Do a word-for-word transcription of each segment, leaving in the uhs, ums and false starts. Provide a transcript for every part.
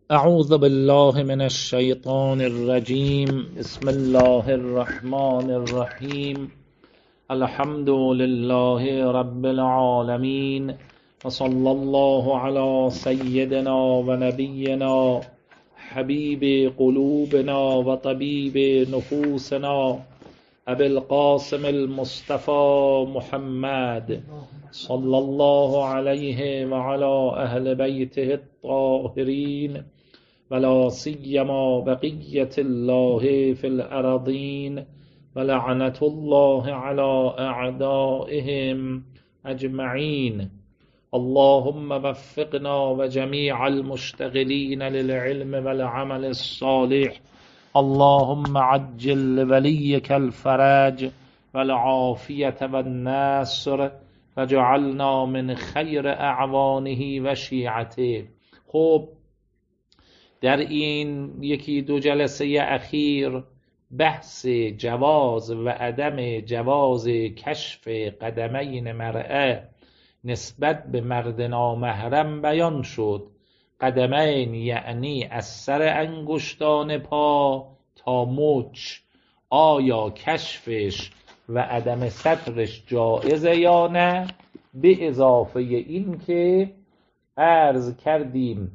اعوذ بالله من الشیطان الرجیم. بسم الله الرحمن الرحیم. الحمد لله رب العالمین و صلی الله علی سیدنا و نبینا حبیب قلوبنا و طبیب نفوسنا ابی القاسم المصطفى محمد صلی الله علیه و علی اهل بیته الطاهرین ولا سیما بقیة الله فی الارضین ولعنة الله علی اعدائهم اجمعین. اللهم وفقنا و جمیع المشتغلین للعلم والعمل الصالح. اللهم عجل لولیک الفرج والعافیة والنصر وجعلنا من خیر اعوانه و شیعته. خب در این یکی دو جلسه اخیر بحث جواز و عدم جواز کشف قدمین مرأة نسبت به مرد نامحرم بیان شد. قدمین یعنی از سر انگشتان پا تا مچ. آیا کشفش و عدم سترش جایزه یا نه؟ به اضافه این که عرض کردیم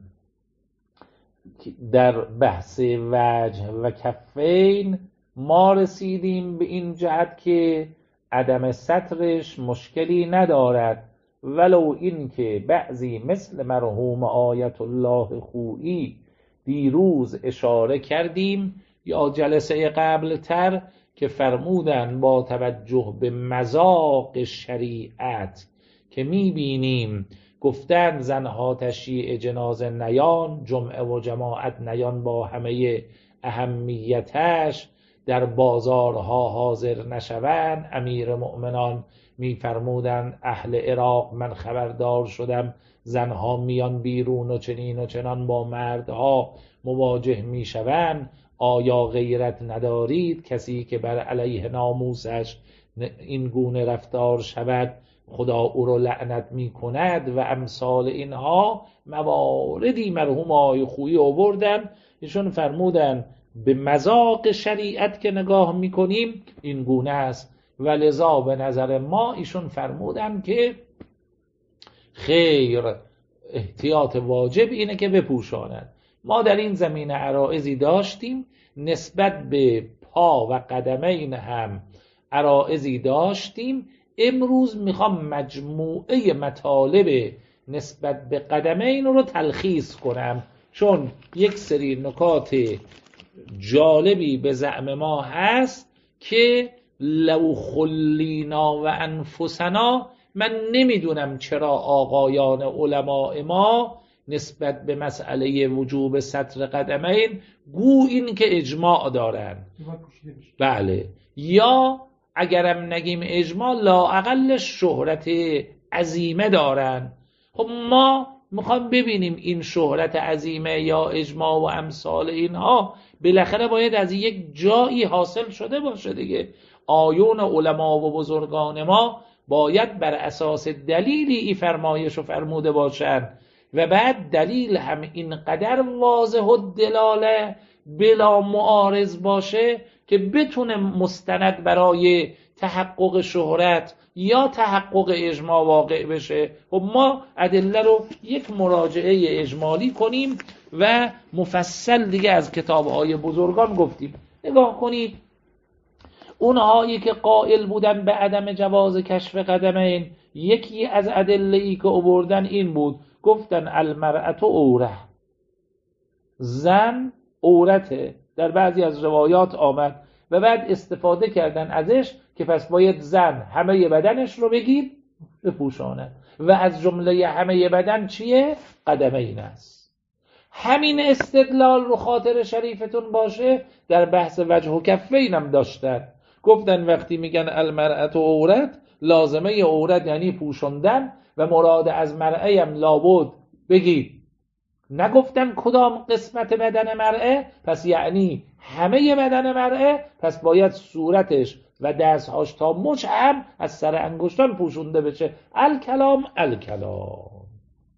در بحث وجه و کفین ما رسیدیم به این جهت که عدم سترش مشکلی ندارد، ولو این که بعضی مثل مرحوم آیت الله خویی دیروز اشاره کردیم یا جلسه قبل تر که فرمودن با توجه به مذاق شریعت که میبینیم گفتن زنها تشییع جنازه نیان، جمعه و جماعت نیان با همه اهمیتش، در بازارها حاضر نشوند. امیر مؤمنان میفرمودن اهل عراق من خبردار شدم زنها میان بیرون و چنین و چنان با مردها مواجه میشوند. آیا غیرت ندارید؟ کسی که بر علیه ناموسش این گونه رفتار شود خدا او رو لعنت می کند و امثال اینها مواردی مرحوم آقای خویی آوردن. ایشون فرمودن به مذاق شریعت که نگاه میکنیم این گونه است و لذا به نظر ما ایشون فرمودن که خیر احتیاط واجب اینه که بپوشاند. ما در این زمینه عرائضی داشتیم نسبت به پا و قدمین هم عرائضی داشتیم. امروز میخوام مجموعه مطالب نسبت به قدمین رو تلخیص کنم، چون یک سری نکات جالبی به زعم ما هست که لو خلینا و انفسنا، من نمیدونم چرا آقایان علماء ما نسبت به مسئله وجوب ستر قدمین گو این که اجماع دارن. بله، یا اگرم نگیم اجماع لااقل شهرت عظیمه دارن. خب ما میخوام ببینیم این شهرت عظیمه یا اجماع و امثال اینها بالاخره باید از یک جایی حاصل شده باشه دیگه. آیون علما و بزرگان ما باید بر اساس دلیلی ای فرمایش و فرموده باشند و بعد دلیل هم اینقدر واضح و دلاله بلا معارض باشه که بتونه مستند برای تحقق شهرت یا تحقق اجماع واقع بشه. خب ما ادله رو یک مراجعه اجمالی کنیم و مفصل دیگه از کتاب‌های بزرگان گفتیم. نگاه کنید اونهایی که قائل بودن به عدم جواز کشف قدمین، یکی از ادله‌ای که آوردن این بود، گفتن المرأة عوره، زن عورته. در بعضی از روایات آمد و بعد استفاده کردن ازش که پس باید زن همه بدنش رو بگیر بپوشانه و از جمله همه بدن چیه؟ قدمین است. همین استدلال رو خاطر شریفتون باشه در بحث وجه و کفین هم داشتن. گفتن وقتی میگن المرأة عورت، لازمه عورت یعنی پوشوندن و مراد از مرأة هم لابد بگید. نگفتن کدام قسمت بدن مرأة، پس یعنی همه بدن مرأة، پس باید صورتش و دستهاش تا مچ هم از سر انگشتان پوشونده بشه. الکلام الکلام.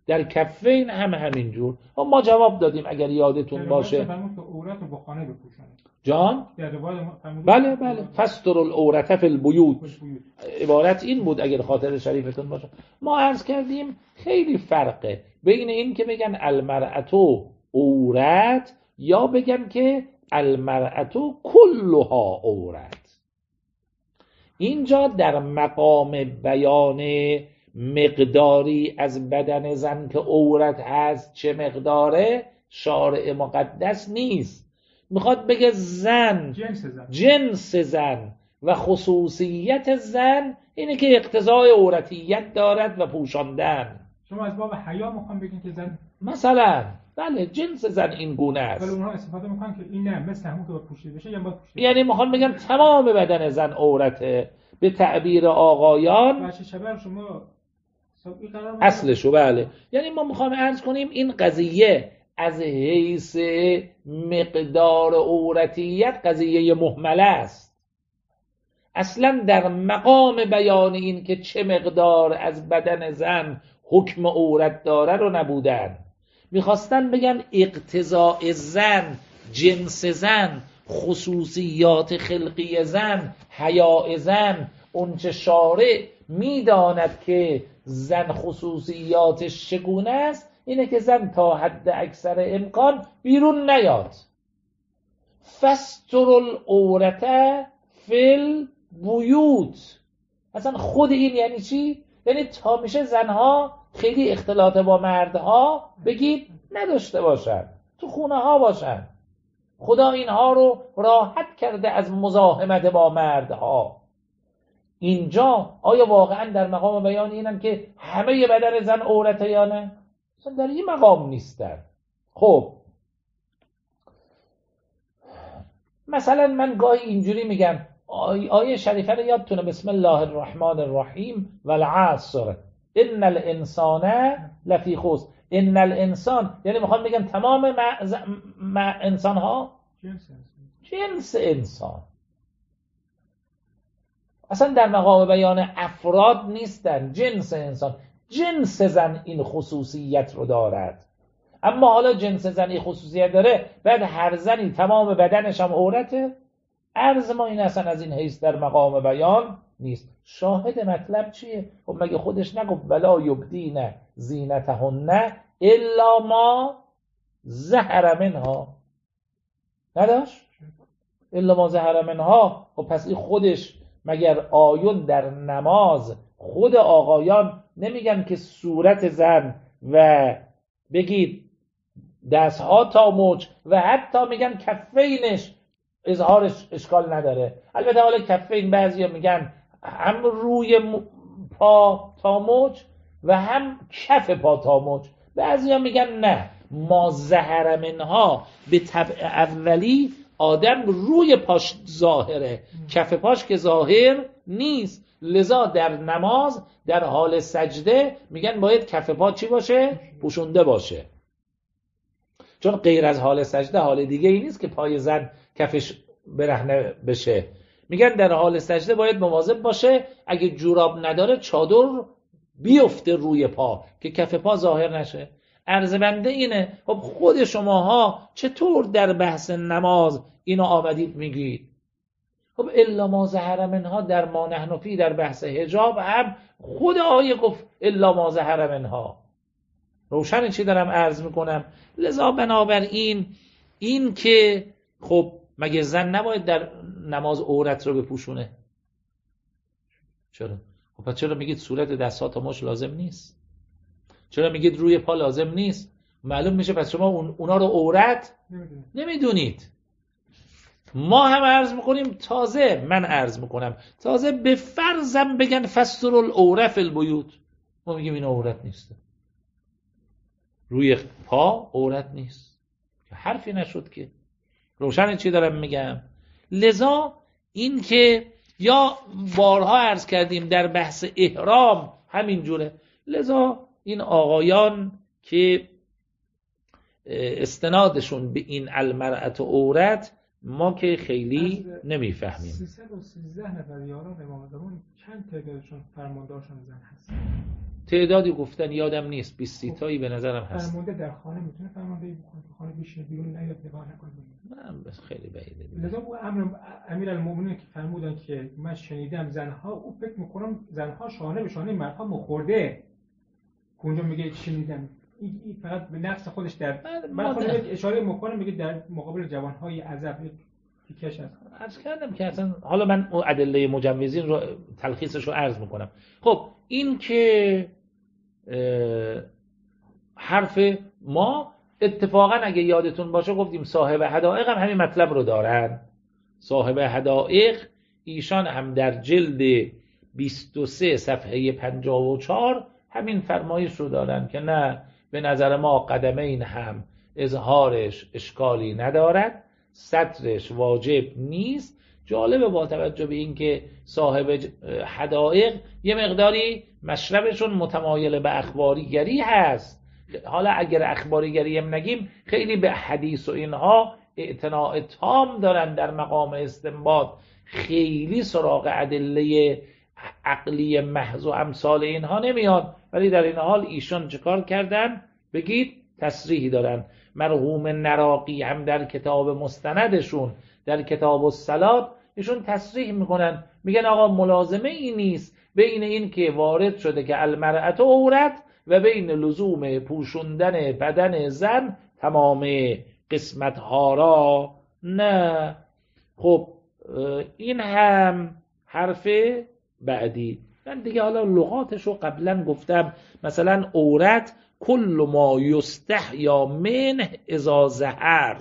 در کفین هم همینجور. ما جواب دادیم اگر یادتون باشه. عورت رو با خانه بپوشونه. جان؟ بله بله فستر العورت فی البیوت، عبارت این بود اگر خاطر شریفتون باشه. ما عرض کردیم خیلی فرقه بین این که بگن المرأة عورت یا بگن که المرأة کلها عورت. اینجا در مقام بیان مقداری از بدن زن که عورت هست چه مقداره شارع مقدس نیست، میخواد بگه زن جنس زن, جنس زن و خصوصیت زن اینه که اقتضای عورتیت دارد و پوشاندن. شما از باب حیا میخوام بگین که زن مثلا بله جنس زن این گونه است، ولی اونها استفاده میکنن که این نه مثل همون که باید پوشیده بشه یا باید پوشیده، یعنی میخوان بگم تمام بدن زن عورته به تعبیر آقایان. بچه شبر شما اصلشو بله. یعنی ما میخوام عرض کنیم این قضیه از حیث مقدار عورتیت قضیه مهمله است. اصلا در مقام بیان این که چه مقدار از بدن زن حکم عورت داره رو نبودن. میخواستن بگن اقتضاء زن، جنس زن، خصوصیات خلقی زن، حیاء زن، اون چه شارع میداند که زن خصوصیاتش چگونه است اینه که زن تا حد اکثر امکان بیرون نیاد. فستر العورت فی البیوت، اصلا خود این یعنی چی؟ یعنی تا میشه زنها خیلی اختلاط با مردها بگید نداشته باشن، تو خونه ها باشن. خدا اینها رو راحت کرده از مزاحمت با مردها. اینجا آیا واقعا در مقام بیان اینن که همه بدن زن عورته یا نه؟ اصلا در این مقام نیستن. خب مثلا من گاهی اینجوری میگم آیه شریفه رو یادتونه بسم الله الرحمن الرحیم والعصر ان الانسان لفی خسر. ان الانسان یعنی میخوام بگم تمام مع... مع انسان ها جنس جنس انسان، اصلا در مقام بیان افراد نیستن، جنس انسان. جنس زن این خصوصیت رو دارد. اما حالا جنس زن این خصوصیت داره بعد هر زنی تمام بدنش هم عورته؟ عرض ما این اصلا از این حیث در مقام بیان نیست. شاهد مطلب چیه؟ خب مگه خودش نگفت ولا یبدین زینتهن الا ما ظهر منها؟ نداشت؟ الا ما ظهر منها. خب پس این خودش مگر آیون در نماز خود آقایان نمیگن که صورت زن و بگید دستها تا مچ و حتی میگن کفینش اظهارش اشکال نداره. البته حالا کفین بعضیا میگن هم روی پا تا مچ و هم کف پا تا مچ، بعضیا میگن نه ما ظهر منها به طبع اولی آدم روی پاش ظاهره، کف پاش که ظاهر نیست. لذا در نماز در حال سجده میگن باید کف پا چی باشه؟ پوشونده باشه، چون غیر از حال سجده حال دیگه ای نیست که پای زن کفش برهنه بشه. میگن در حال سجده باید مواظب باشه اگه جوراب نداره چادر بیفته روی پا که کف پا ظاهر نشه. عرض بنده اینه خب خود شماها چطور در بحث نماز اینو آمدید میگید؟ خب الا ما ظهر منها در ما نحن فی در بحث حجاب هم خود آیه گفت الا ما ظهر منها. روشن چی دارم عرض میکنم؟ لذا بنابراین این که خب مگه زن نباید در نماز عورت رو بپوشونه؟ چرا؟ خب پس چرا میگید صورت دست‌ها تا مچ لازم نیست؟ چرا میگید روی پا لازم نیست؟ معلوم میشه پس شما اون اونا رو عورت نمیدونید. ما هم عرض میکنیم، تازه من عرض میکنم تازه به فرضم بگن فستر العورت فی البیوت، ما میگیم این عورت نیست، روی پا عورت نیست، حرفی نشد که. روشن چی دارم میگم؟ لذا این که یا بارها عرض کردیم در بحث احرام همین جوره. لذا این آقایان که استنادشون به این المرأة عورت ما که خیلی نمیفهمیم. سیصد و سیزده نفر یاران امام زمان چند تعدادشون فرماندارشون زن هست؟ تعدادی گفتن یادم نیست، بیست سی تایی به نظرم هست. فرمانده در خانه میتونه فرمانده بکنه، خانه بشینه بیرون نیاد نگاه نکنه. من بس خیلی بعیده. لذا او امر امیرالمومنین که فرمودن که من شنیدم زنها، او فکر میکنم زنها شانه به شانه مردها مخورده. اونجا میگه شنیدم، این فقط به نفس خودش در من خودم اشاره میکنم، میگه در مقابل جوانهای عزب تیکش هست. عرض کردم که اصلا حالا من ادله مجوزین رو تلخیصش رو عرض میکنم. خب این که حرف ما اتفاقا اگه یادتون باشه گفتیم صاحب حدائق هم همین مطلب رو دارن. صاحب حدائق ایشان هم در جلد بیست و سه صفحه پنجاه و چهار همین فرمایش رو دارن که نه، به نظر ما قدمین هم اظهارش اشکالی ندارد، سطرش واجب نیست. جالبه با توجه به این که صاحب حدائق یه مقداری مشربشون متمایل به اخباریگری هست. حالا اگر اخباریگری هم نگیم، خیلی به حدیث و اینها اعتناء تام دارن در مقام استنباط، خیلی سراغ ادله عقلی محض و امثال اینها نمیاد. ولی در این حال ایشان چیکار کردن؟ بگید تصریحی دارن. مرحوم نراقی هم در کتاب مستندشون در کتاب الصلات ایشون تصریح میکنن، میگن آقا ملازمه ای نیست بین این که وارد شده که المرأة عورت و بین لزوم پوشوندن بدن زن تمام قسمت ها را. نه. خب این هم حرف بعدی. من دیگه حالا لغاتش رو قبلا گفتم، مثلا عورت کل ما یستحیا منه اذا ظهر.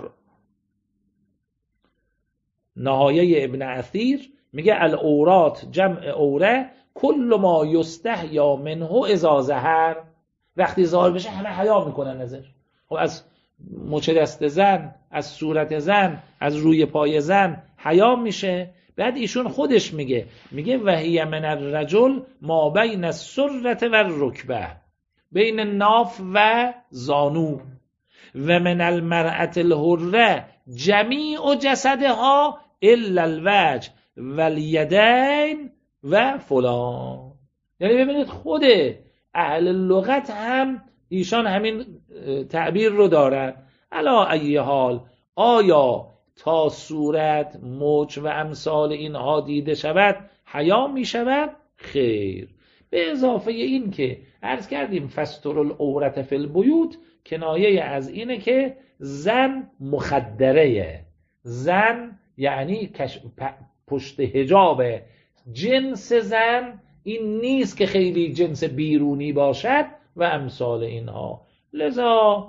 نهایه ابن اثیر میگه العورات جمع عوره کل ما یستحیا منه اذا ظهر. وقتی ظاهر بشه همه حیا میکنن ازش. خب از مچ دست زن، از صورت زن، از روی پای زن حیا میشه. بعد ایشون خودش میگه میگه وهی من الرجل ما بین السرة و الرکبه، بین ناف و زانو، و من المرأة الحره جمیع جسدها الا الوجه و الیدین و فلان. یعنی ببینید خود اهل لغت هم ایشان همین تعبیر رو دارن. علا ای حال، آیا تا صورت، مچ و امثال اینها دیده شود حیا می شود؟ خیر. به اضافه این که عرض کردیم فستر العورت فی البیوت کنایه از اینه که زن مخدره. زن یعنی پشت حجاب جنس زن این نیست که خیلی جنس بیرونی باشد و امثال اینها. لذا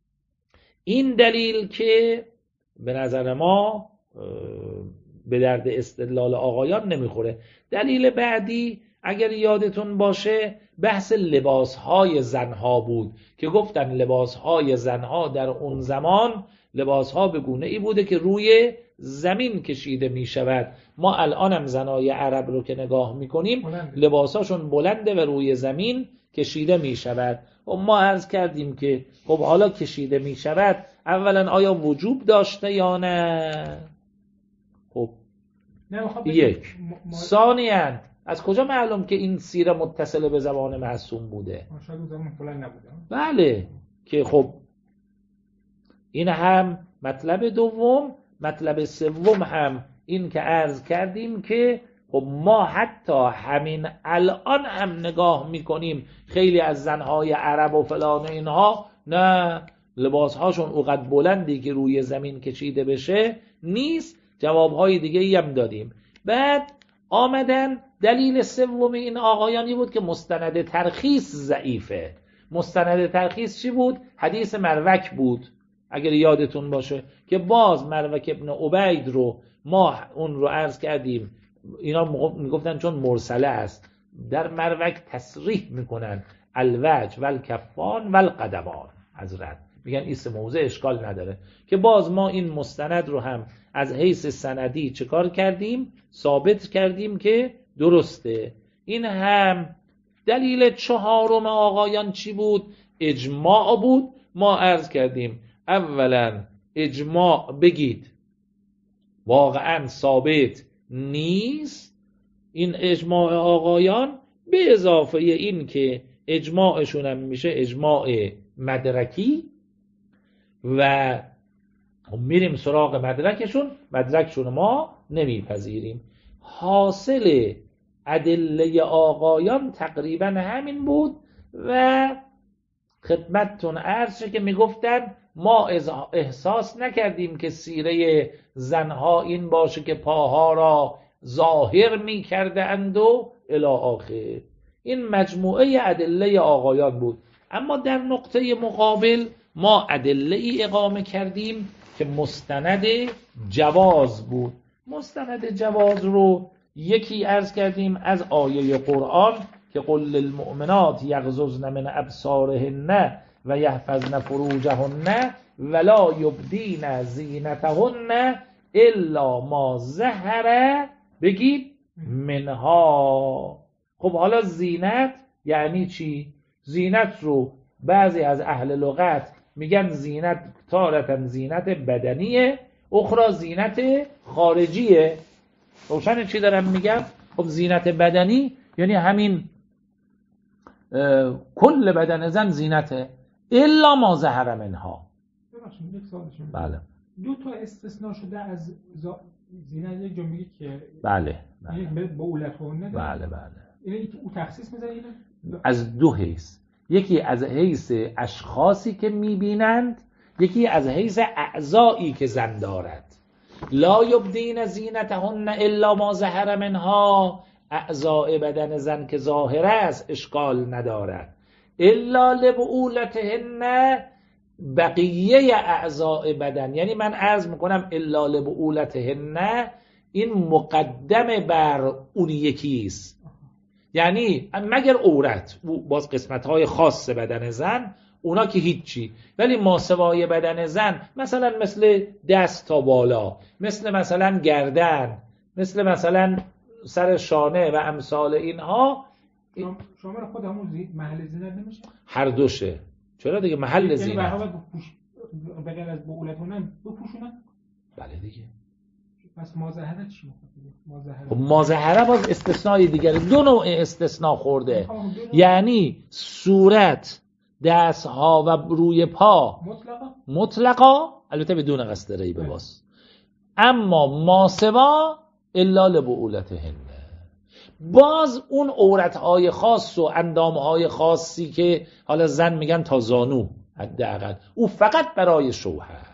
این دلیل که به نظر ما به درد استدلال آقایان نمیخوره. دلیل بعدی اگر یادتون باشه بحث لباسهای زنها بود که گفتن لباسهای زنها در اون زمان لباسها به گونه ای بوده که روی زمین کشیده می شود. ما الان هم زنای عرب رو که نگاه می کنیم لباساشون بلنده و روی زمین کشیده می شود. و ما عرض کردیم که خب حالا کشیده می شود، اولا آیا وجوب داشته یا نه؟ خب یک. ثانیاً از کجا معلوم که این سیره متصل به زبان معصوم بوده؟ شاید اون زمان بلند نبوده. بله که خب این هم مطلب دوم. مطلب سوم هم این که عرض کردیم که خب ما حتی همین الان هم نگاه میکنیم خیلی از زنهای عرب و فلان اینها نه لباسهاشون اونقدر بلندی که روی زمین کشیده بشه نیست. جوابهای دیگه ای هم دادیم. بعد آمدن دلیل سوم این آقایانی بود که مستند ترخیص ضعیفه. مستند ترخیص چی بود؟ حدیث مروک بود اگر یادتون باشه که باز مروک ابن عبید رو ما اون رو عرض کردیم، اینا میگفتن چون مرسله است در مروک تصریح میکنن الوجه والکفان والقدمان، حضرت میگن ایست موضع اشکال نداره، که باز ما این مستند رو هم از حیث سندی چکار کردیم؟ ثابت کردیم که درسته. این هم دلیل چهارم آقایان چی بود؟ اجماع بود. ما عرض کردیم اولا اجماع بگید واقعا ثابت نیست این اجماع آقایان، به اضافه این که اجماعشون هم میشه اجماع مدرکی و میریم سراغ مدرکشون، مدرکشون ما نمیپذیریم. حاصل ادله آقایان تقریبا همین بود و خدمتتون عرض شد که میگفتن ما احساس نکردیم که سیره زنها این باشه که پاها را ظاهر میکرده اند و الی آخر. این مجموعه ادله آقایان بود. اما در نقطه مقابل ما ادله ای اقامه کردیم که مستند جواز بود. مستند جواز رو یکی عرض کردیم از آیه قرآن که قل للمؤمنات یغضضن من ابصارهن و یحفظن فروجهن ولا یبدین زینتهن الا ما ظهر بگید منها. خب حالا زینت یعنی چی؟ زینت رو بعضی از اهل لغت میگن زینت تارتن زینت بدنیه، اخرى زینت خارجیه. روشن چی دارم میگم؟ خب زینت بدنی یعنی همین کل بدن زن زینته الا ما ظهر منها. بله. دو تا استثناء شده از زینت، یک جا میگه که بله بله با اولتونه. بله بله. این او تخصیص میذاره اینو از دو حیث، یکی از حیث اشخاصی که میبینند، یکی از حیث اعضایی که زن دارد. لا یبدین زینتهن الا ما ظهر منها، اعضاء بدن زن که ظاهر است اشکال ندارد. الا لبعولتهن، بقیه اعضاء بدن، یعنی من عرض میکنم الا لبعولتهن این مقدم بر اون یکیست، یعنی مگر عورت باز قسمت‌های خاص بدن زن اونا که هیچی، ولی ماسوای بدن زن مثلا مثل دست تا بالا، مثل مثلا گردن، مثل مثلا سر شانه و امثال اینها شامل خود همون محل زینت نمیشه؟ هر دوشه. چرا دیگه محل زینت یعنی برای بپوش بغیر از بعولتونه بپوشونن؟ بله دیگه. پس ماظهره چی میخواد؟ ماظهره خب ماظهره باز استثنای دیگره، دو نوع استثناء خورده، یعنی صورت، دستها و روی پا مطلقا مطلقا، البته بدون قصد ریبه باز، اما ماسوا الا لبعولتهن، باز اون عورتهای خاص و اندامهای خاصی که حالا زن میگن تا زانو حداقل، او فقط برای شوهر،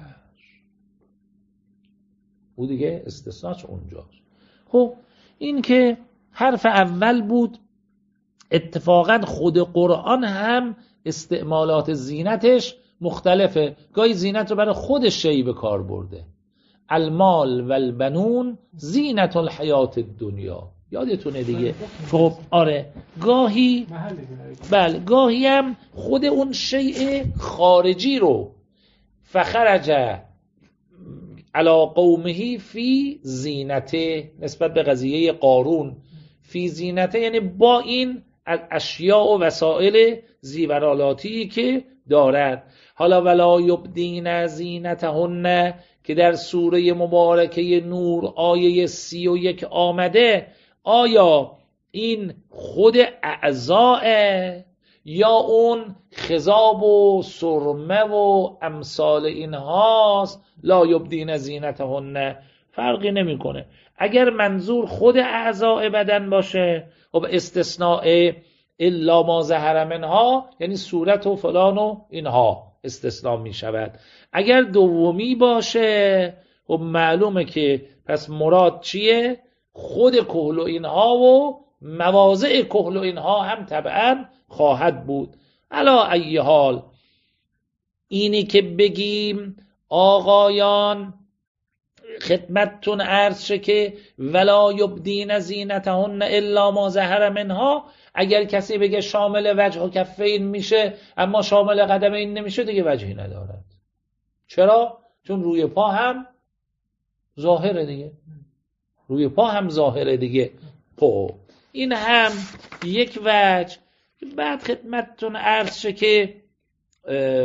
او دیگه استثناش اونجاست. خب این که حرف اول بود. اتفاقا خود قرآن هم استعمالات زینتش مختلفه، گاهی زینت رو برای خود شی به کار برده، المال و البنون زینت الحیات الدنیا، یادتونه دیگه. خب آره، گاهی بله گاهی هم خود اون شیء خارجی رو فخرج علی قومه فی زینته، نسبت به قضیه قارون فی زینته، یعنی با این اشیاء و وسائل زیورالاتی که دارد. حالا ولا یبدین زینتهن که در سوره مبارکه نور آیه سی و یک آمده، آیا این خود اعضاء یا اون خضاب و سرمه و امثال اینهاست؟ لا یبدین زینتهن فرقی نمیکنه. اگر منظور خود اعضاء بدن باشه، خب استثناء الا ما ظهر منها یعنی صورت و فلان و اینها استثناء می شود. اگر دومی باشه خب معلومه که پس مراد چیه؟ خود کحل و اینها و مواضع کحل و اینها هم طبعا خواهد بود. علا ای حال اینی که بگیم آقایان خدمتتون عرض شه که ولا یبدین زینتهن الا ما ظهر منها، اگر کسی بگه شامل وجه و کفین میشه اما شامل قدمین نمیشه، دیگه وجهی ندارد. چرا؟ چون روی پا هم ظاهره دیگه، روی پا هم ظاهره دیگه. خب این هم یک وجه. بعد خدمتتون عرض شه که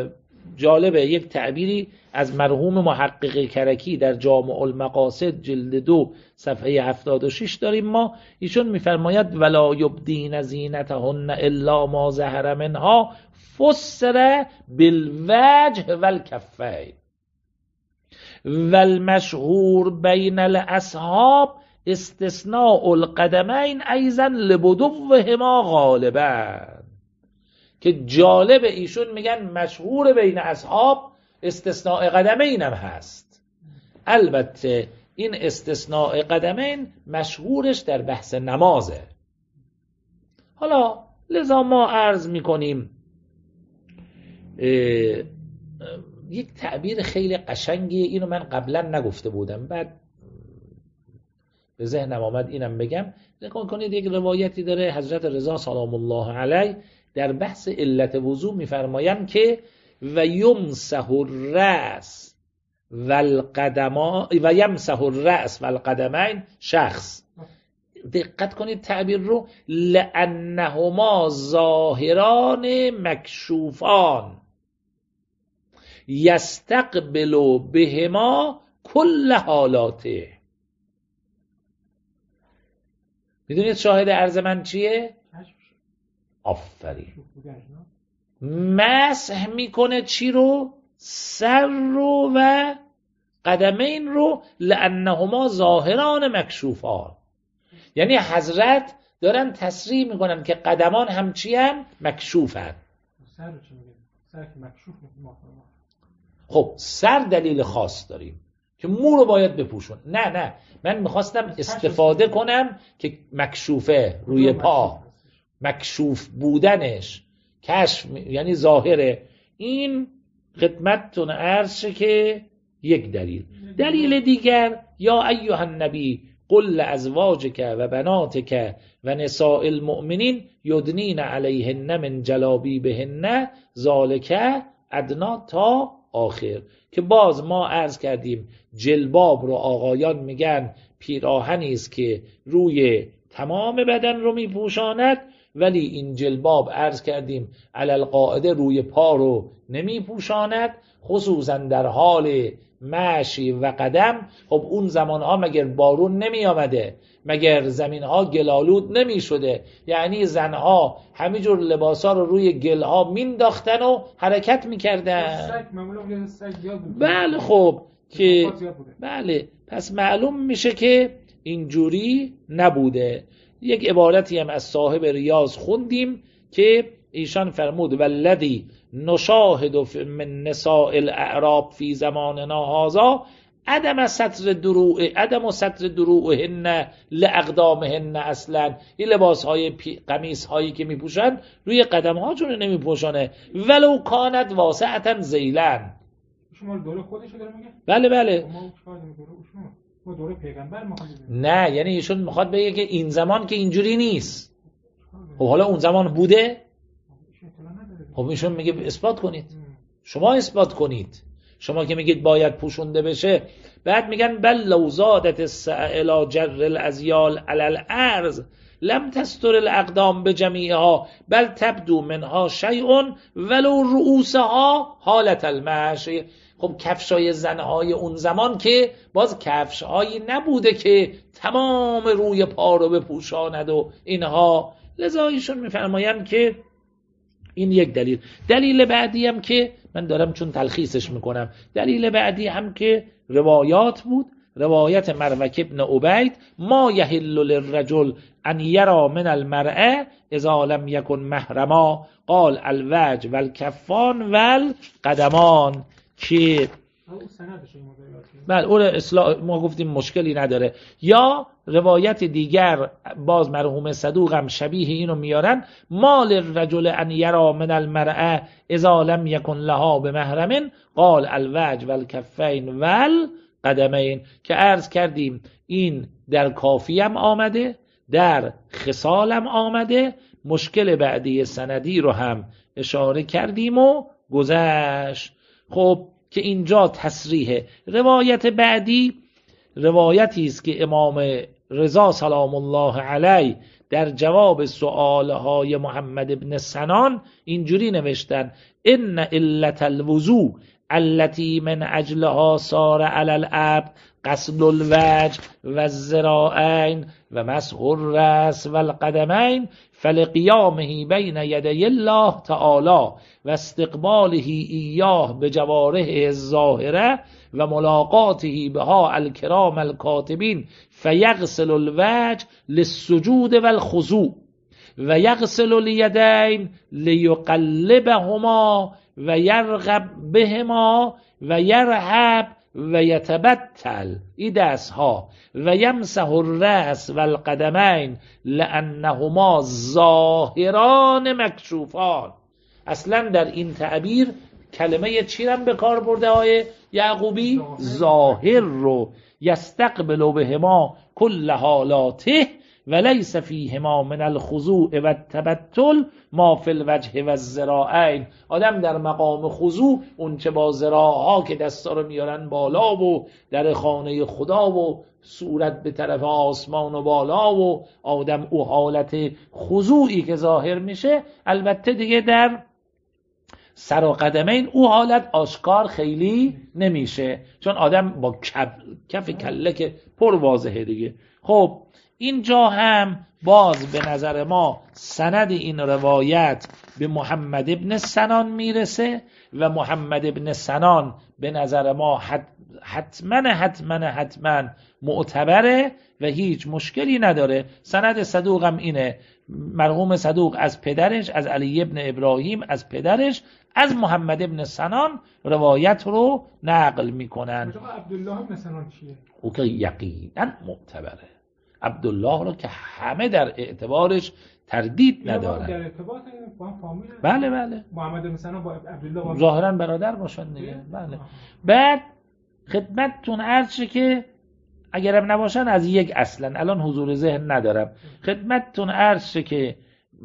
جالبه یک تعبیری از مرحوم محقق کرکی در جامع المقاصد جلد دو صفحه هفتاد و شش داریم ما. ایشون میفرماید ولا یبدین زینتهن الا ما ظهر منها فسر بالوجه والکفین والمشهور بین الاصحاب استثناء القدمین ایضا لبدوهما غالبا. که جالب ایشون میگن مشهور بین اصحاب استثناء قدمین هم هست. البته این استثناء قدمین مشهورش در بحث نمازه. حالا لذا ما عرض میکنیم یک تعبیر خیلی قشنگی، اینو من قبلا نگفته بودم، بعد به ذهنم آمد اینم بگم. نگاه کنید یک روایتی داره حضرت رضا سلام الله علیه در بحث علت وضو میفرمایند که و یمسح الرأس والقدما و یمسح الرأس والقدمین شخص. دقت کنید تعبیر رو، لانهما ظاهران مکشوفان یستقبل بهما کل حالاته. میدونید شاهد عرض من چیه؟ آفرین. مسح میکنه چی رو؟ سر رو و قدمین رو. لانهما ظاهران مکشوفان، یعنی حضرت دارن تصریح میکنن که قدمان هم چی هم؟ مکشوفن. سر رو چی میگه؟ سر که مکشوف ما. خب سر دلیل خاص داریم که مو رو باید بپوشون. نه نه من میخواستم استفاده کنم که مکشوفه روی پا، مکشوف بودنش کشف یعنی ظاهره. این خدمتتون عرض شه که یک دلیل. دلیل دیگر یا ایها النبی قل لازواجک و بناتک و نساء المؤمنین یدنین علیهن من جلابیبهن ذالک ادنا تا آخر. که باز ما عرض کردیم جلباب رو آقایان میگن پیراهنی است که روی تمام بدن رو میپوشاند، ولی این جلباب عرض کردیم علی القاعده روی پا رو نمیپوشاند، خصوصا در حال مشی و قدم. خب اون زمانها مگر بارون نمی آمده، مگر زمینها گلالود نمی شده، یعنی زنها همینجور لباسا رو روی گلها مینداختن و حرکت میکردن. بله خب که بله پس معلوم میشه که اینجوری نبوده. یک عبارتی هم از صاحب ریاض خوندیم که ایشان فرمود والذی نشاهد من نساء الاعراب فی زماننا هذا عدم ستر دروع عدم ستر دروعهن لاقدامهن. اصلا این لباس های قمیص هایی که میپوشن روی قدم هاشون نمیپوشانه، ولو کانت واسعتا ذیلن. شما دوره خودش داره میگه؟ بله بله. ما دوره پیغمبر ما نه، یعنی ایشون میخواد بگه که این زمان که اینجوری نیست. خب حالا اون زمان بوده؟ خب ایشون میگه اثبات کنید. شما اثبات کنید. شما که میگید باید پوشونده بشه، بعد میگن بل لو زادت السائل جر الازیال علی الارض لم تستر الاقدام بجمیعها بل تبدو منها شیء ولو رؤوسها حالت المشی. خب کفشای زنهای اون زمان که باز کفشهایی نبوده که تمام روی پا رو بپوشاند و اینها. لذا ایشون میفرمایند که این یک دلیل. دلیل بعدی هم که من دارم چون تلخیصش میکنم، دلیل بعدی هم که روایات بود. روایت مروک ابن عبید ما یحل للرجل ان یرا من المرأة اذا لم یکن محرما قال الوجه والکفان والقدمان. که بله اون اصلاح ما گفتیم مشکلی نداره. یا روایت دیگر باز مرحوم صدوق هم شبیه اینو میارن مال الرجل ان یرا من المرأة اذا لم یکن لها بمحرم قال الوجه والکفین والقدمین. که عرض کردیم این در کافی هم آمده، در خصال هم آمده. مشکل بعدی سندی رو هم اشاره کردیم و گذشت. خب که اینجا تصریح. روایت بعدی روایتی است که امام رضا سلام الله علیه در جواب سؤالهای محمد ابن سنان اینجوری نوشتن ان علت الوضوء التي من اجلها صار على العبد غسل الوجه و الذراعین و مسح الراس و القدمین فلقیامه بین یدی الله تعالی و استقباله ایاه بجوارحه الظاهره و ملاقاته بها الکرام الکاتبین فیغسل الوجه للسجود و الخضوع و یغسل الیدین لیقلبهما و یرغب بهما و یرهب و یتبتل این دست ها و یمسح الرأس و القدمین لانهما ظاهران مکشوفان. اصلا در این تعبیر کلمه چی رو به کار برده های یعقوبی؟ ظاهر رو. یستقبل بهما کل حالاته و لیس فیهما من الخضوع و التبتل ما فی الوجه و الذراعین. آدم در مقام خضوع اون چه با ذراعها که دستا رو میارن بالا و در خانه خدا و صورت به طرف آسمان و بالا و آدم او حالت خضوعی که ظاهر میشه، البته دیگه در سر و قدمین او حالت آشکار خیلی نمیشه، چون آدم با کف, کف کله که پر واضحه دیگه. خب اینجا هم باز به نظر ما سند این روایت به محمد ابن سنان میرسه و محمد ابن سنان به نظر ما حتما حتما حتما معتبره و هیچ مشکلی نداره. سند صدوق هم اینه، مرحوم صدوق از پدرش از علی ابن ابراهیم از پدرش از محمد ابن سنان روایت رو نقل میکنن. عبدالله ابن سنان چیه؟ او که یقینا معتبره. عبدالله رو که همه در اعتبارش تردید ندارن. در ارتباط با فامیل؟ بله بله. محمد بن سنان با عبدالله ظاهرا برادر باشن دیگه. بله. بعد خدمتتون عرض شه که اگرم نباشن از یک اصلا الان حضور ذهن ندارم. خدمتتون عرض شه که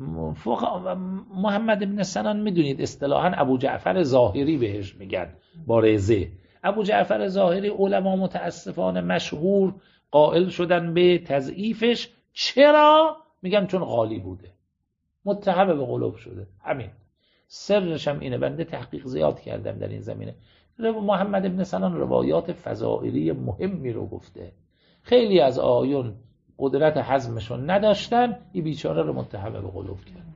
فقه محمد بن سنان میدونید اصطلاحاً ابو جعفر ظاهری بهش میگن با رزه. ابو جعفر ظاهری علما متاسفانه مشهور قائل شدن به تضعیفش. چرا؟ میگم چون غالی بوده، متهم به غلو شده. همین سرش هم اینه. بنده تحقیق زیاد کردم در این زمینه. محمد ابن سنان روایات فضائلی مهمی رو گفته. خیلی از آیون قدرت هضمشون نداشتن، این بیچاره رو متهم به غلو کرد.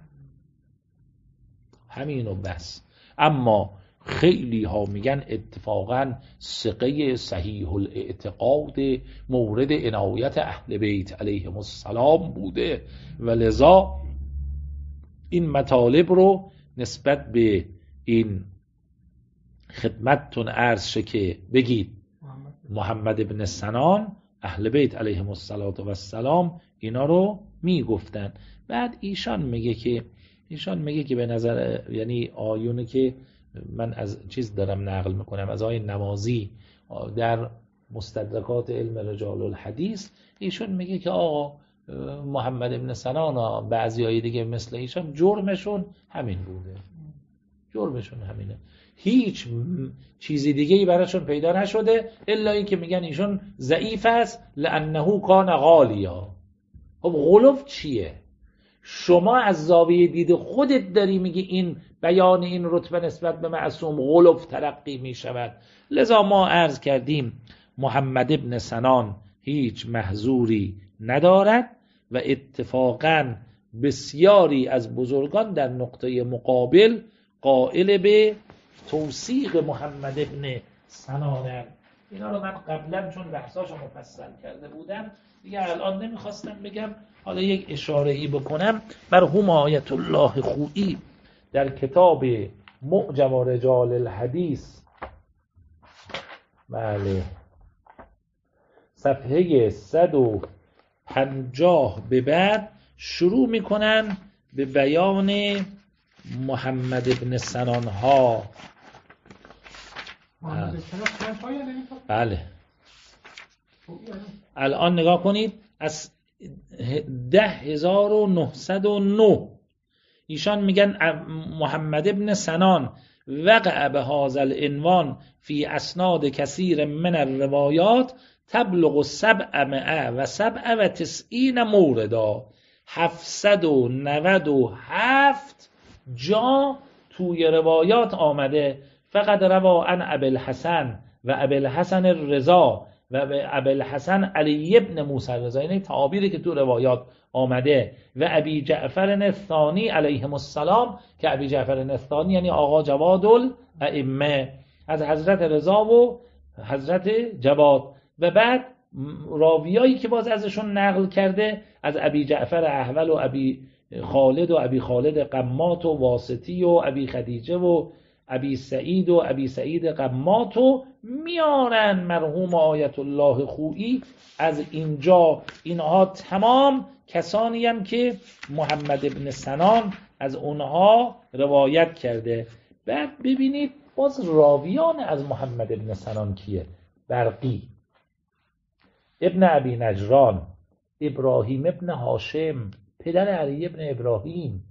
همین و بس. اما خیلی ها میگن اتفاقا ثقه صحیح الاعتقاد مورد عنایت اهل بیت علیهم السلام بوده و لذا این مطالب رو نسبت به این خدمتتون عرض شه که بگید محمد ابن سنان اهل بیت علیهم السلام اینا رو میگفتن. بعد ایشان میگه که ایشان میگه که به نظر یعنی آیونه که من از چیز دارم نقل میکنم از آیه نمازی در مستدرکات علم رجال الحدیث، ایشون میگه که آقا محمد ابن سنان بعضی های دیگه مثل ایشان جرمشون همین بوده، جرمشون همینه، هیچ چیزی دیگه ای براشون پیدا نشده الا این که میگن ایشون ضعیف است لانه کان غالیا. خب غلو چیه؟ شما از زاویه دید خودت داری میگی این بیان این رتبه نسبت به معصوم غلو ترقی میشود. لذا ما عرض کردیم محمد ابن سنان هیچ محظوری ندارد و اتفاقاً بسیاری از بزرگان در نقطه مقابل قائل به توثیق محمد ابن سنان. اینا رو من قبلا چون بحثاشو مفصل کرده بودم دیگه الان نمیخواستم بگم، حالا یک اشاره ای بکنم. مرحوم آیت الله خویی در کتاب معجم رجال الحدیث بله صفحه صد و پنجاه به بعد شروع میکنن به بیان محمد ابن سنان ها. بله الان نگاه کنید از ده هزار و نهصد و نه ایشان میگن محمد ابن سنان وقع به هذا العنوان فی اسناد کثیر من الروایات تبلغ سبع مئة و سبع و تسعین موردا. هفتصد و نود و هفت جا تو توی روایات آمده فقط روا عن ابوالحسن و ابوالحسن الرضا و ابوالحسن علی ابن موسی الرضا، یعنی تعابیری که تو روایات آمده، و ابی جعفر الثانی علیهم السلام که ابی جعفر الثانی یعنی آقا جواد الائمه از حضرت رضا و حضرت جواد. و بعد راویایی که باز ازشون نقل کرده از ابی جعفر احول و ابی خالد و ابی خالد قمات و واسطی و ابی خدیجه و ابی سعید و ابی سعید قمات و میارن مرحوم آیت الله خویی از اینجا. اینها تمام کسانی هم که محمد ابن سنان از اونها روایت کرده. بعد ببینید باز راویان از محمد ابن سنان کیه؟ برقی، ابن ابی نجران، ابراهیم ابن هاشم پدر علی ابن ابراهیم،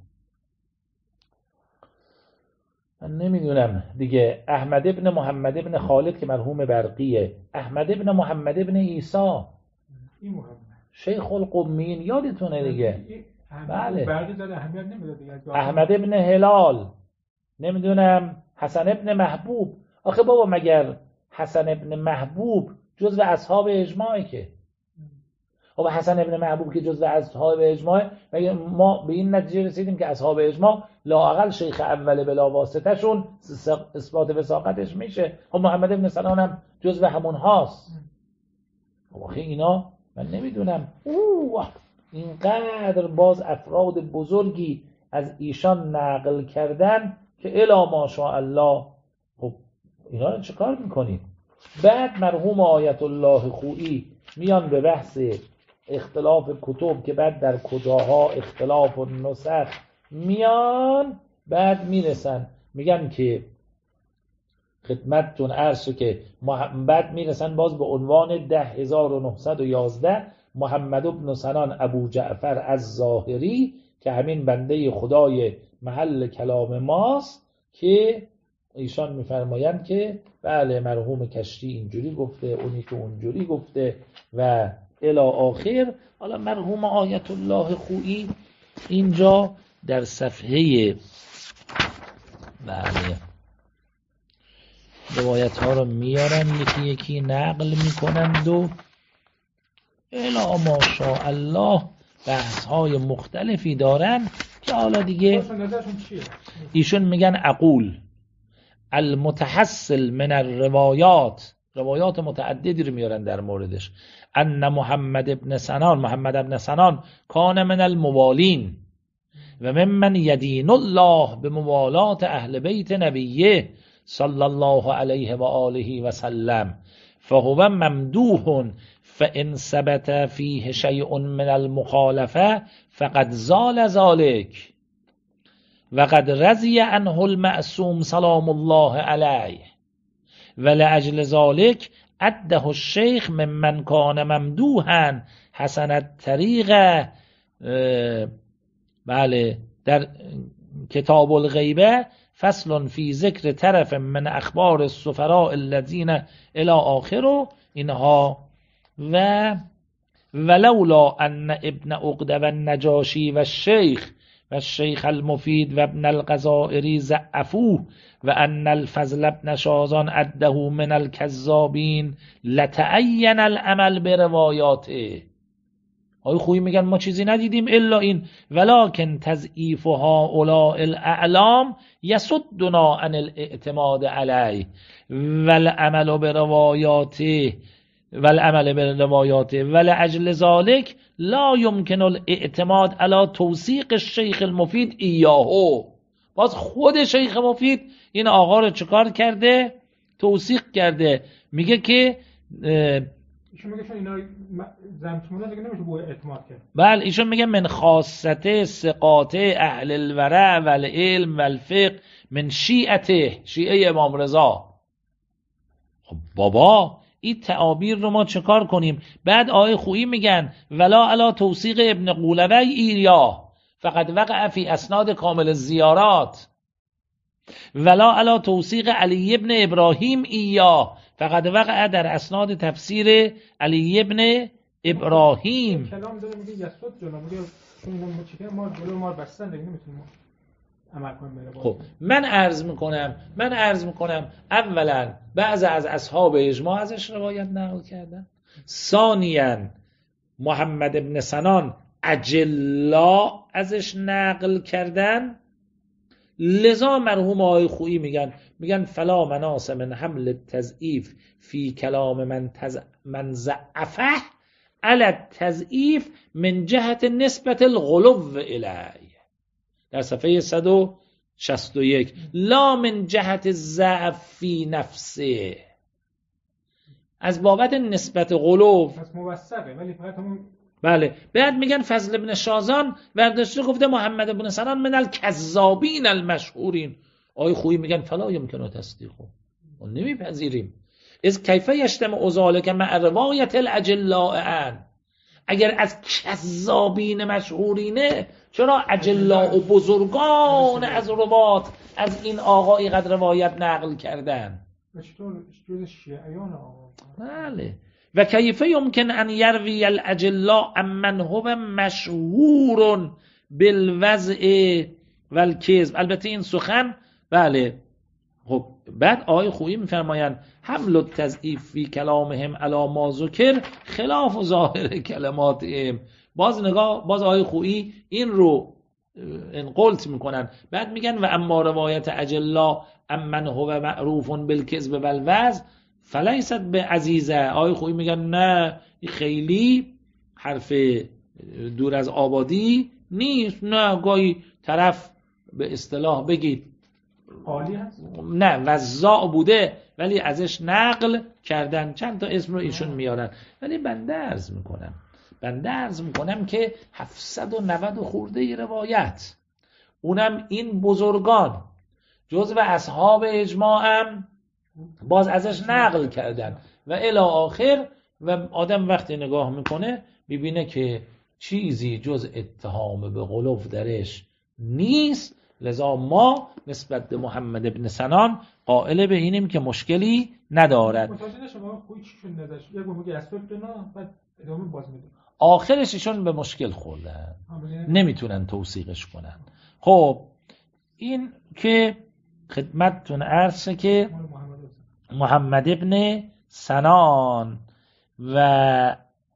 من نمیدونم دیگه، احمد ابن محمد ابن خالد که مرحوم برقیه، احمد ابن محمد ابن عیسی این محمد شیخ القمین یادتونه دیگه. بله برقی داره اهمیت نمیده دیگه. احمد ابن هلال، نمیدونم حسن ابن محبوب. آخه بابا مگر حسن ابن محبوب جزو اصحاب اجماعی که خب حسن ابن محبوب که جزو اصحاب اجماع، مگر ما به این نتیجه رسیدیم که اصحاب اجماع لااقل شیخ اول بلا واسطه شون اثبات وثاقتش میشه. خب محمد ابن سنان هم جزو همون هاست. خب آخه اینا من نمیدونم اوه اینقدر باز افراد بزرگی از ایشان نقل کردن که الا ماشاءالله. خب اینا رو چه کار میکنید؟ بعد مرحوم آیت الله خویی میان به بحث اختلاف کتب که بعد در کجاها اختلاف و نسخ میان، بعد میرسن میگن که خدمتتون عرض که بعد میرسن باز به عنوان ده هزار و نهصد و یازده محمد ابن سنان ابو جعفر الظاهری که همین بنده خدای محل کلام ماست، که ایشان میفرمایند که بله مرحوم کشتی اینجوری گفته، اونی که اونجوری گفته و الی آخر. حالا مرحوم آیت الله خویی اینجا در صفحه بله روایت ها رو میارن یکی یکی نقل میکنند و الی ماشاءالله بحث های مختلفی دارن که حالا دیگه ایشون میگن اقول المتحصل من الروایات، روایات متعددی رو میارن در موردش، ان محمد ابن سنان محمد ابن سنان کان من الموالین و ممن یدین الله به موالات اهل بیت نبیه صلی الله علیه و آله و سلم فهو ممدوح فان ثبت فیه شیء من المخالفه فقد زال ذلك وقد رضی عنه المعصوم سلام الله علیه ولأجل ذلك عده الشیخ ممن کان ممدوحا حسن الطریق. بله در کتاب الغیبه فصل فی ذکر طرف من اخبار السفراء الذین الی آخر اینها. و ولولا ان ابن عقده و النجاشی و الشیخ و الشیخ المفید و ابن الغزائری ضعفوه و ان الفضل ابن شازان عده من الکذابین لتعین العمل بروایاته. آقای خویی میگن ما چیزی ندیدیم الا این ولکن تضعیف هؤلاء الاعلام یصدنا عن الاعتماد علیه والعمل بروایاته والعمل بروایاته ولأجل ذلك لا يمكن الاعتماد على توثیق الشیخ المفید ایاهو. باز خود شیخ مفید این آقا رو چکار کرده؟ توثیق کرده. میگه که ایشون میگه چون اینا زمتونه دیگه نمیشه به اعتماد کرد. بله ایشون میگه من خاصته ثقات اهل الورع والعلم والفقه من شیعته، شیعه امام رضا. خب بابا این تعابیر رو ما چکار کنیم؟ بعد آقای خویی میگن ولا علی توثیق ابن قولوی ایریا فقط وقع فی اسناد کامل الزیارات ولا علی توثیق علی ابن ابراهیم ایا فقط وقع در اسناد تفسیر علی ابن ابراهیم. کلام داره میگه یسود جنا میگه چون اینا چیکار ما جلو ما بستن دیگه نمیتونیم. عمل کنیم به لباس. خب من عرض میکنم من عرض میکنم اولا بعض از اصحاب اجماع ازش روایت نقل کردن، ثانیاً محمد ابن سنان اجلا ازش نقل کردن، لذا مرحوم آقای خویی میگن میگن فلا مناس من حمل تضعیف فی کلام من تز... من ضعفه علی التضعیف من جهت نسبت الغلو الیه، در صفحه صد و شصت و یک، لا من جهت ضعف فی نفسه، از بابت نسبت غلو. پس موثقه ولی فقط همون. بله. بعد میگن فضل ابن شازان ورداشته گفته محمد ابن سنان من الکذابین المشهورین. آقای خویی میگن فلا یمکن تصدیقه، ما نمیپذیریم. از کیف یجتمع ذلک مع روایت الاجلاء عن، اگر از کذابین مشهورینه چرا اجلاء و بزرگان از روات از این آقا اینقدر روایت نقل کردن؟ چطور جز شیعیان آقا؟ بله. و کیف یمکن ان یروی الاجلاء امن هو مشهور بالوضع والکذب. البته این سخن بله. خب بعد آقای خویی میفرمایند حمل التضعیف فی کلامهم علی ما ذکر خلاف ظاهر کلماتهم. باز نگاه باز آقای خویی این رو انقلت میکنن، بعد میگن و اما روایت اجلا امن هو معروف بالکذب والوضع فلیست به عزیزه. آقای خویی میگن نه این خیلی حرف دور از آبادی نیست، نه گاهی طرف به اصطلاح بگید عالی هست، نه وزاع بوده ولی ازش نقل کردن، چند تا اسم رو ایشون میارن. ولی بنده عرض میکنم بنده عرض میکنم که هفتصد و نود خورده روایت، اونم این بزرگان جزو اصحاب اجماع هم باز ازش نقل کردن و الی آخر، و آدم وقتی نگاه میکنه میبینه که چیزی جز اتهام به غلو درش نیست. لذا ما نسبت به محمد ابن سنان قائل به اینیم که مشکلی ندارد. متوجه شما خوی چی شون نداشت یک بار میگه اسباب نه بعد ادامه باز میده، آخرش ایشون به مشکل خوردن، نمیتونن توثیقش کنن. خب این که خدمتتون عرض که محمد ابن سنان و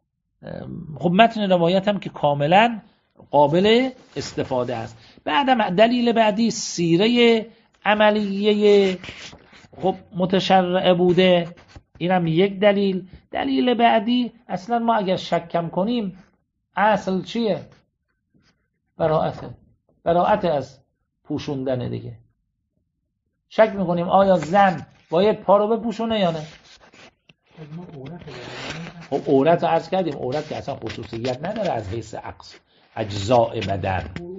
خب متن روایت هم که کاملا قابل استفاده است. بعدم دلیل بعدی سیره عملیه خب متشرع بوده، اینم یک دلیل. دلیل بعدی اصلا ما اگر شکم کنیم اصل چیه؟ براءته، براءت از پوشوندن دیگه. شک میکنیم آیا زن باید پا رو بپوشونه یا نه؟ خب عورت رو عرض کردیم، عورت که اصلا خصوصیت نداره از حیث عقص اجزاء بدن.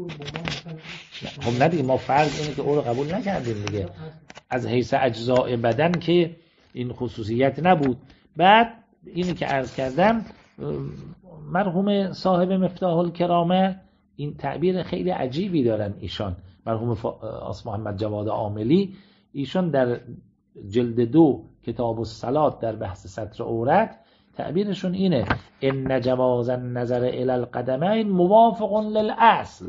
خب نه دیگه، ما فرض اینه که او رو قبول نکردیم دیگه، از حیث اجزاء بدن که این خصوصیت نبود. بعد اینی که عرض کردم مرحوم صاحب مفتاح الکرامه این تعبیر خیلی عجیبی دارن ایشان، مرحوم آس محمد جواد عاملی، ایشان در جلد دو کتاب الصلات در بحث ستر عورت تعبیرشون اینه ان جواز النظر الی القدمین موافق للاصل،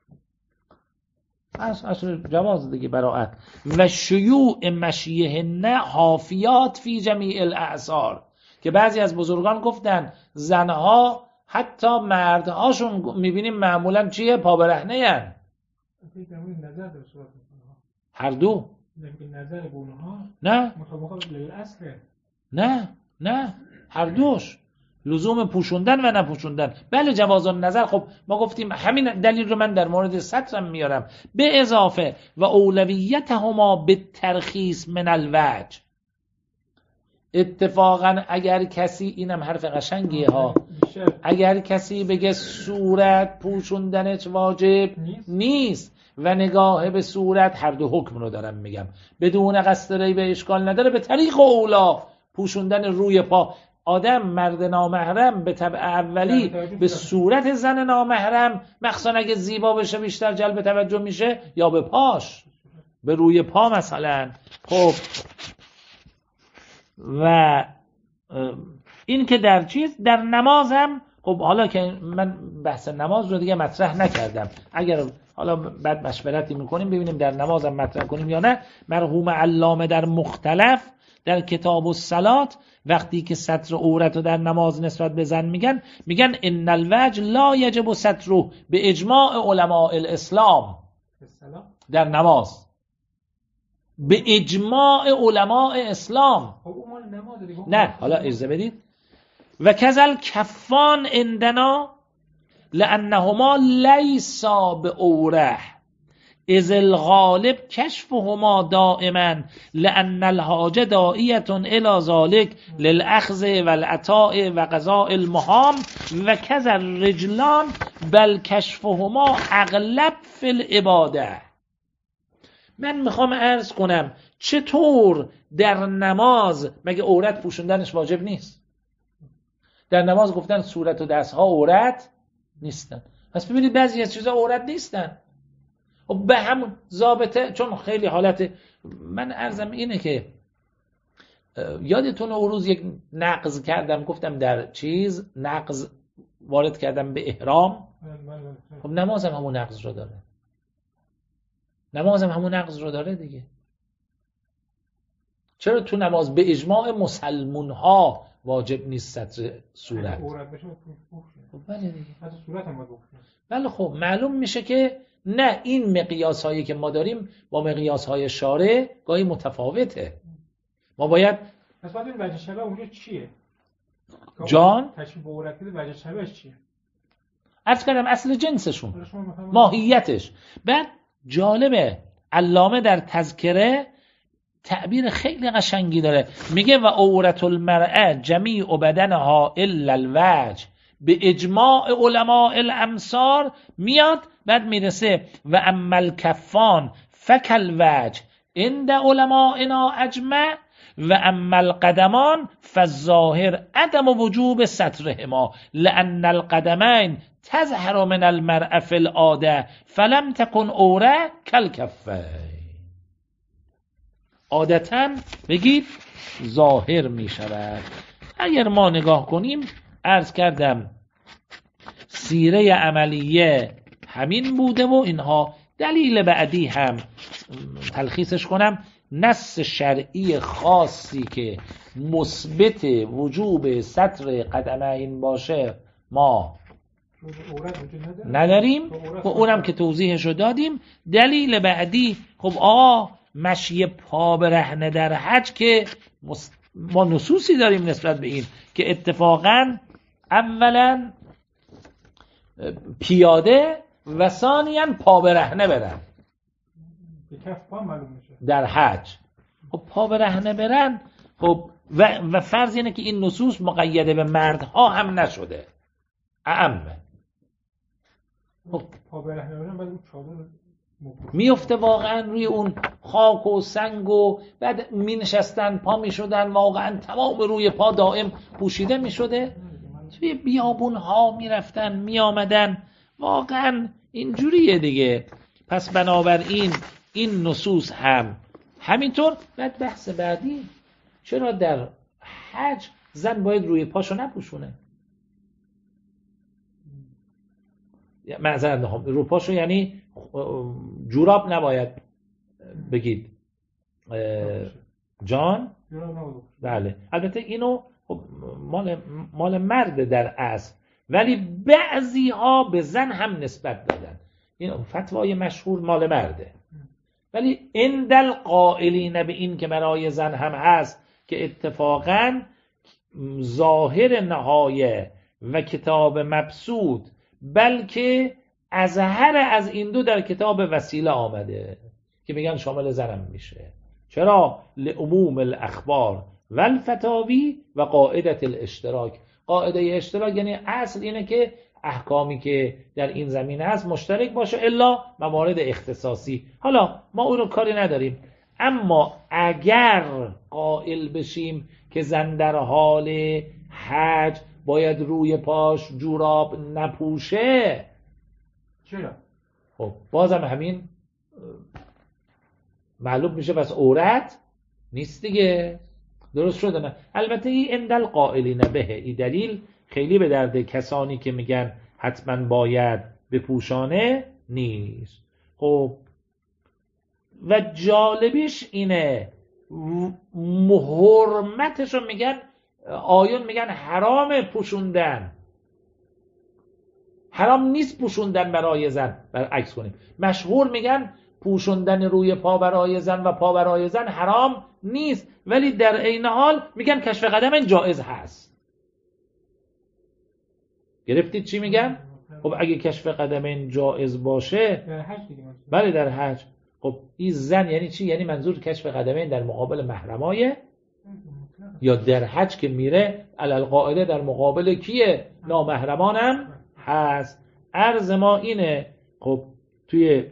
اصل جواز دیگه براءت، و شیوع مشیهن حافیات فی جمیع الاعصار، که بعضی از بزرگان گفتن زنها حتی مردهاشون میبینیم معمولا چیه؟ پا برهنه هن. هر دو نظر بونها نه مطابق للاصل نه نه هر دوش لزوم پوشوندن و نپوشوندن. بله جواز النظر، خب ما گفتیم همین دلیل رو من در مورد سترم میارم، به اضافه و اولویتهما به ترخیص من الوجه. اتفاقا اگر کسی، اینم حرف قشنگیه ها، اگر کسی بگه صورت پوشوندنش واجب نیست و نگاه به صورت، هر دو حکم رو دارم میگم، بدون قصد ریب اشکال نداره، به طریق اولا پوشوندن روی پا. آدم مرد نامحرم به طبع اولی به صورت زن نامحرم، مخصوصا اگه زیبا بشه بیشتر جلب توجه میشه، یا به پاش، به روی پا مثلا. خب و این که در چیز در نمازم، خب حالا که من بحث نماز رو دیگه مطرح نکردم، اگر حالا بعد مشورتی میکنیم ببینیم در نماز هم مطرح کنیم یا نه. مرحوم علامه در مختلف در کتاب الصلات وقتی که ستر عورت رو در نماز نسبت به زن میگن، میگن ان الوجه لا یجب ستره به اجماع علماء الاسلام. در نماز به اجماع علماء اسلام. نه حالا اجازه بدید. و کذل کفان عندنا لانهما لیسا به اوره اذ الغالب کشفهما دائما لان الحاجه داعیه الی ذلك للاخذ والعطاء و قضاء المهام و کذا الرجلان بل کشفهما اغلب فی العباده. من میخوام عرض کنم چطور در نماز مگه عورت پوشوندنش واجب نیست؟ در نماز گفتن صورت و دستها عورت نیستن. پس ببینید بعضی از چیزا عورت نیستن. و به همون ضابطه، چون خیلی حالت من عرضم اینه که یادتون اون روز یک نقض کردم، گفتم در چیز نقض وارد کردم به احرام. خب نماز هم همون نقض رو داره. نماز هم همون نقض رو داره دیگه. چرا تو نماز به اجماع مسلمون ها واجب نیست ستر صورت؟ خب بله دیگه. حتی صورت هم واجب. بله خب معلوم میشه که نه، این مقیاس هایی که ما داریم با مقیاس های شارع گاهی متفاوته. ما باید پس باید این وجه شبه اونجا چیه؟ جان تشبیه عورت بده، وجه شبهش چیه؟ عرض کردم اصل جنسشون، ماهیتش. بعد جالبه علامه در تذکره تعبیر خیلی قشنگی داره، میگه و عورت المرأه جمیع بدنها الا الوجه به اجماع علماء الامصار. میاد بعد میرسه و اما الکفان فکل وجه عند علمائنا اجمع و اما القدمان فالظاهر عدم وجوب سترهما لان القدمین تظهر من المرأة فی العاده فلم تکن عوره کالکفین. عادتاً بگید ظاهر می شود. اگر ما نگاه کنیم عرض کردم سیره عملیه همین بوده و اینها. دلیل بعدی هم تلخیصش کنم، نص شرعی خاصی که مثبت وجوب ستر قدمین باشه ما نداریم و اونم که توضیحشو دادیم. دلیل بعدی خب آقا مشی پا برهنه در حج که ما نصوصی داریم نسبت به این که اتفاقا اولا پیاده و ثانیاً پا برهنه برن در حج. خب پا برهنه برن خب و, و فرض اینه که این نصوص مقیده به مردها هم نشده، اعمه. خب پا برهنه برن بعد اون چادر میفته واقعا روی اون خاک و سنگ و بعد می نشستن پا می شدن، واقعا تمام روی پا دائم پوشیده می شده، توی بیابون ها می رفتن می آمدن، واقعا اینجوریه دیگه. پس بنابراین این نصوص هم همینطور. بعد بحث بعدی، چرا در حج زن باید روی پاشو نپوشونه؟ معذرت میخوام، رو پاشو یعنی جوراب نباید بگید جان. بله البته اینو مال مال مرد در اصل، ولی بعضی ها به زن هم نسبت دادن. این فتوای مشهور مال مرده، ولی اندل قائلین به این که برای زن هم هست که اتفاقا ظاهر نهایه و کتاب مبسوط بلکه اظهر از این دو در کتاب وسیله آمده که میگن شامل زنم میشه. چرا؟ لعموم الاخبار والفتاوی و قاعدت الاشتراک. قاعده اشتراک یعنی اصل اینه که احکامی که در این زمینه هست مشترک باشه الا موارد اختصاصی. حالا ما اون رو کاری نداریم، اما اگر قائل بشیم که زن در حال حج باید روی پاش جوراب نپوشه، چرا؟ خب بازم همین معلوم میشه بس عورت نیست دیگه. درست شده نه؟ البته این اندل قائلین به، این دلیل خیلی به درد کسانی که میگن حتما باید بپوشانه نیست. خب و جالبیش اینه محرمتشو میگن آیون میگن حرام پوشوندن، حرام نیست پوشوندن برای زن. برعکس کنیم، مشهور میگن پوشوندن روی پا برای زن و پا برای زن حرام نیست، ولی در عین حال میگن کشف قدم جایز هست. گرفتید چی میگم؟ خب اگه کشف قدم جایز باشه، در حج دیگه مثلا. بله در حج. خب این زن یعنی چی؟ یعنی منظور کشف قدمین در مقابل محرمایه یا در حج که میره علل قاعده در مقابل کیه؟ نامحرمانم هست. عرض ما اینه. خب توی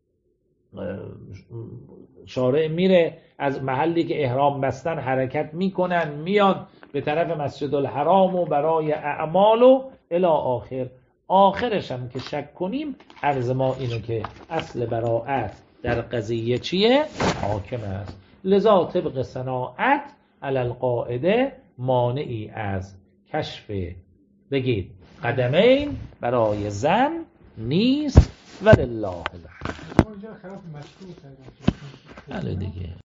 شارع میره، از محلی که احرام بستن حرکت میکنن، میان به طرف مسجد الحرام و برای اعمال و الی آخر. آخرش هم که شک کنیم، عرض ما اینه که اصل براءت در قضیه چیه؟ حاکم است. لذا طبق صناعت علی القاعده مانعی از کشف بگید قدمین برای زن نیست. ولله الحمد. اونجا خلاف مشروع کردن. بله دیگه.